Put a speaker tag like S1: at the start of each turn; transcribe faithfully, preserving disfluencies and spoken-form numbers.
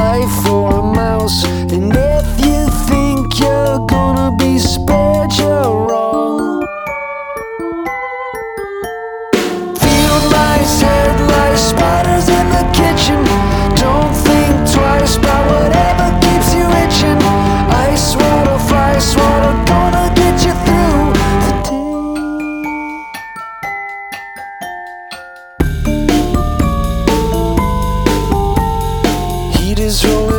S1: life for a mouse. And if you think you're gonna be spared, you're wrong. Field mice, head lice, spiders in the kitchen. Don't think twice about whatever keeps you itching. Ice water, fly swatter, gonna get you through the day. Heat is rolling